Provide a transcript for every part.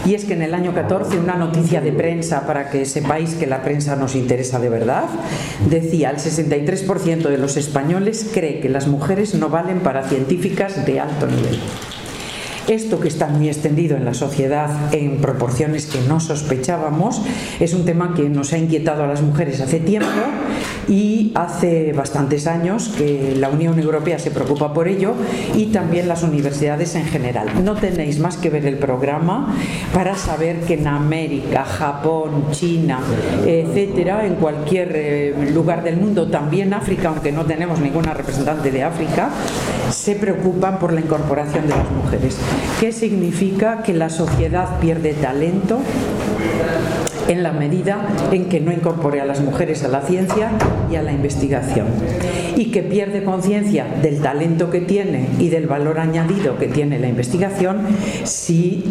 y es que en el año 14 una noticia de prensa, para que sepáis que la prensa nos interesa de verdad, decía: el 63% de los españoles cree que las mujeres no valen para científicas de alto nivel. Esto, que está muy extendido en la sociedad en proporciones que no sospechábamos, es un tema que nos ha inquietado a las mujeres hace tiempo, y hace bastantes años que la Unión Europea se preocupa por ello, y también las universidades en general. No tenéis más que ver el programa para saber que en América, Japón, China, etcétera, en cualquier lugar del mundo, también África, aunque no tenemos ninguna representante de África, se preocupan por la incorporación de las mujeres. ¿Qué significa? Que la sociedad pierde talento en la medida en que no incorpore a las mujeres a la ciencia y a la investigación, y que pierde conciencia del talento que tiene y del valor añadido que tiene la investigación si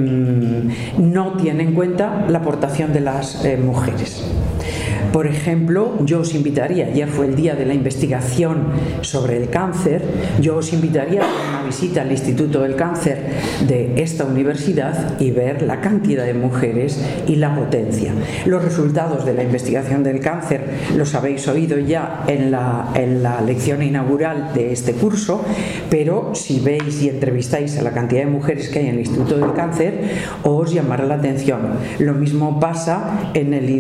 no tiene en cuenta la aportación de las mujeres. Por ejemplo, yo os invitaría, ayer fue el día de la investigación sobre el cáncer, yo os invitaría a hacer una visita al Instituto del Cáncer de esta universidad y ver la cantidad de mujeres y la potencia. Los resultados de la investigación del cáncer los habéis oído ya en la lección inaugural de este curso, pero si veis y entrevistáis a la cantidad de mujeres que hay en el Instituto del Cáncer, os llamará la atención. Lo mismo pasa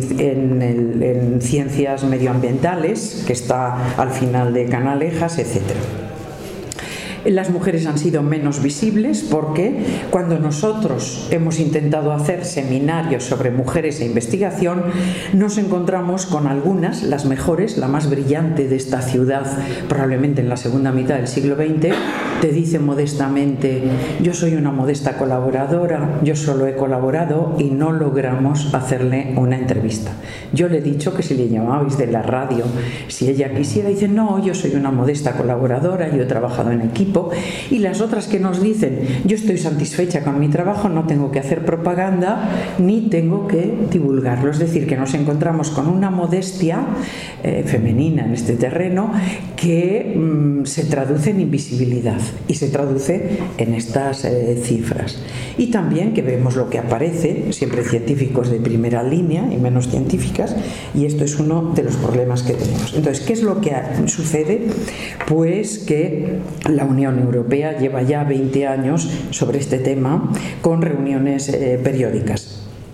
en ciencias medioambientales, que está al final de Canalejas, etcétera. Las mujeres han sido menos visibles porque cuando nosotros hemos intentado hacer seminarios sobre mujeres e investigación, nos encontramos con algunas, las mejores, la más brillante de esta ciudad, probablemente en la segunda mitad del siglo XX, te dice modestamente: yo soy una modesta colaboradora, yo solo he colaborado, y no logramos hacerle una entrevista. Yo le he dicho que si le llamabais de la radio, si ella quisiera, dice: no, yo soy una modesta colaboradora, yo he trabajado en equipo. Y las otras que nos dicen: yo estoy satisfecha con mi trabajo, no tengo que hacer propaganda ni tengo que divulgarlo. Es decir, que nos encontramos con una modestia femenina en este terreno que se traduce en invisibilidad y se traduce en estas cifras. Y también que vemos lo que aparece, siempre científicos de primera línea y menos científicas, y esto es uno de los problemas que tenemos. Entonces, ¿qué es lo que sucede? Pues que la Unión Europea lleva ya 20 años sobre este tema, con reuniones periódicas.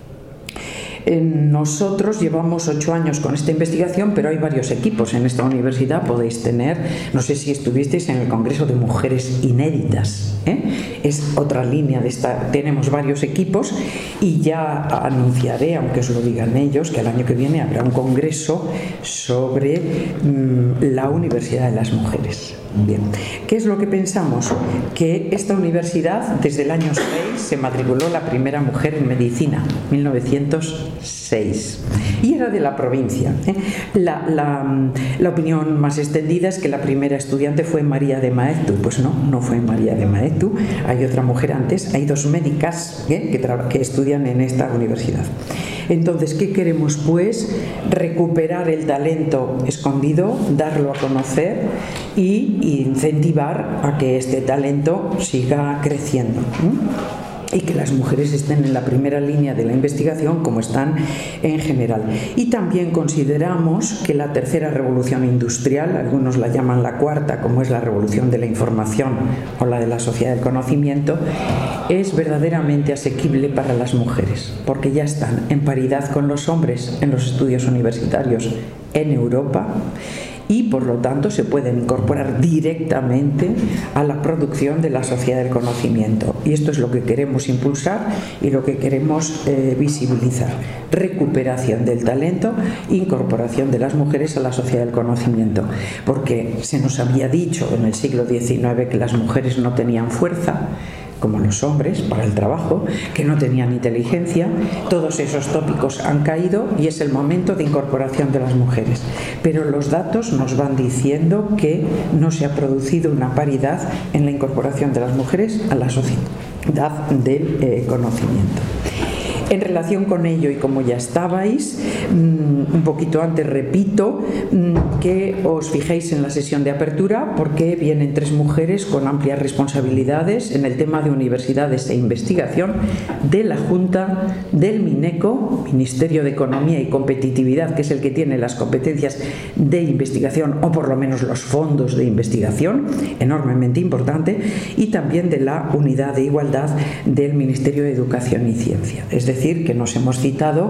Nosotros llevamos 8 años con esta investigación, pero hay varios equipos en esta universidad. Podéis tener, no sé si estuvisteis en el Congreso de Mujeres Inéditas, es otra línea de esta. Tenemos varios equipos, y ya anunciaré, aunque os lo digan ellos, que el año que viene habrá un congreso sobre la Universidad de las Mujeres. Bien, ¿qué es lo que pensamos? Que esta universidad, desde el año 6, se matriculó la primera mujer en medicina, 1906, y era de la provincia. La opinión más extendida es que la primera estudiante fue María de Maeztu. Pues no fue María de Maeztu, hay otra mujer antes, hay 2 médicas que estudian en esta universidad. Entonces, ¿qué queremos? Pues recuperar el talento escondido, darlo a conocer y incentivar a que este talento siga creciendo. Y que las mujeres estén en la primera línea de la investigación, como están en general. Y también consideramos que la tercera revolución industrial, algunos la llaman la cuarta, como es la revolución de la información o la de la sociedad del conocimiento, es verdaderamente asequible para las mujeres, porque ya están en paridad con los hombres en los estudios universitarios en Europa, y por lo tanto se pueden incorporar directamente a la producción de la sociedad del conocimiento. Y esto es lo que queremos impulsar y lo que queremos visibilizar: recuperación del talento, incorporación de las mujeres a la sociedad del conocimiento, porque se nos había dicho en el siglo XIX que las mujeres no tenían fuerza como los hombres para el trabajo, que no tenían inteligencia. Todos esos tópicos han caído y es el momento de incorporación de las mujeres, pero los datos nos van diciendo que no se ha producido una paridad en la incorporación de las mujeres a la sociedad del conocimiento. En relación con ello, y como ya estabais, un poquito antes repito que os fijéis en la sesión de apertura, porque vienen 3 mujeres con amplias responsabilidades en el tema de universidades e investigación de la Junta, del MINECO, Ministerio de Economía y Competitividad, que es el que tiene las competencias de investigación, o por lo menos los fondos de investigación, enormemente importante, y también de la Unidad de Igualdad del Ministerio de Educación y Ciencia. Es decir, que nos hemos citado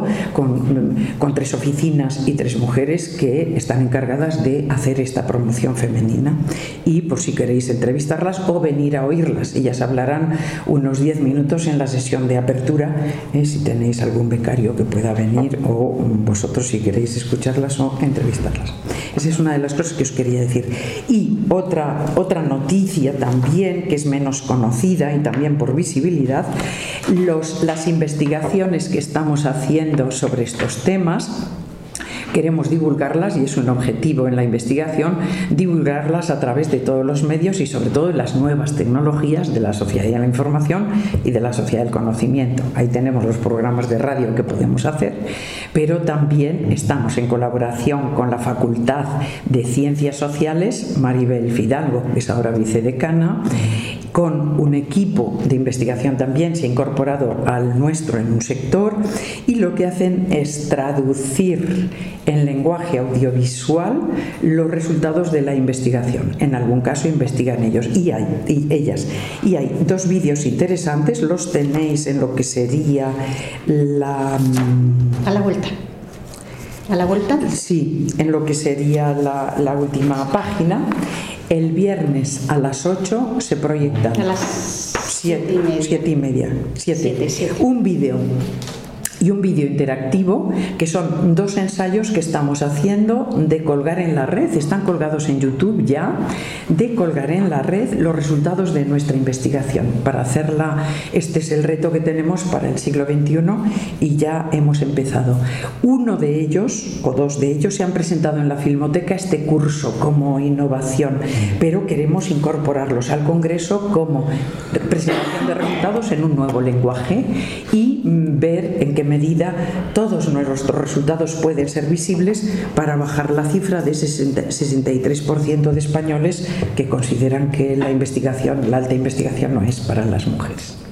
con 3 oficinas y 3 mujeres que están encargadas de hacer esta promoción femenina, y por si queréis entrevistarlas o venir a oírlas, ellas hablarán unos 10 minutos en la sesión de apertura, si tenéis algún becario que pueda venir, o vosotros si queréis escucharlas o entrevistarlas. Esa es una de las cosas que os quería decir. Y otra noticia también, que es menos conocida y también por visibilidad, las investigaciones que estamos haciendo sobre estos temas, queremos divulgarlas, y es un objetivo en la investigación, divulgarlas a través de todos los medios y sobre todo de las nuevas tecnologías de la sociedad de la información y de la sociedad del conocimiento. Ahí tenemos los programas de radio que podemos hacer, pero también estamos en colaboración con la Facultad de Ciencias Sociales, Maribel Fidalgo, que es ahora vicedecana, con un equipo de investigación también se ha incorporado al nuestro en un sector, y lo que hacen es traducir en lenguaje audiovisual los resultados de la investigación. En algún caso investigan ellos y ellas. Y hay 2 vídeos interesantes, los tenéis en lo que sería la... A la vuelta. ¿A la vuelta? Sí, en lo que sería la última página. El viernes a las 8 se proyecta. A las 7:30. 7. Un vídeo y un vídeo interactivo, que son 2 ensayos que estamos haciendo de colgar en la red, están colgados en YouTube ya, de colgar en la red los resultados de nuestra investigación. Para hacerla, este es el reto que tenemos para el siglo XXI, y ya hemos empezado. Uno de ellos, o 2 de ellos, se han presentado en la Filmoteca este curso como innovación, pero queremos incorporarlos al Congreso como presentación de resultados en un nuevo lenguaje, y ver en qué medida todos nuestros resultados pueden ser visibles para bajar la cifra de 63% de españoles que consideran que la alta investigación no es para las mujeres.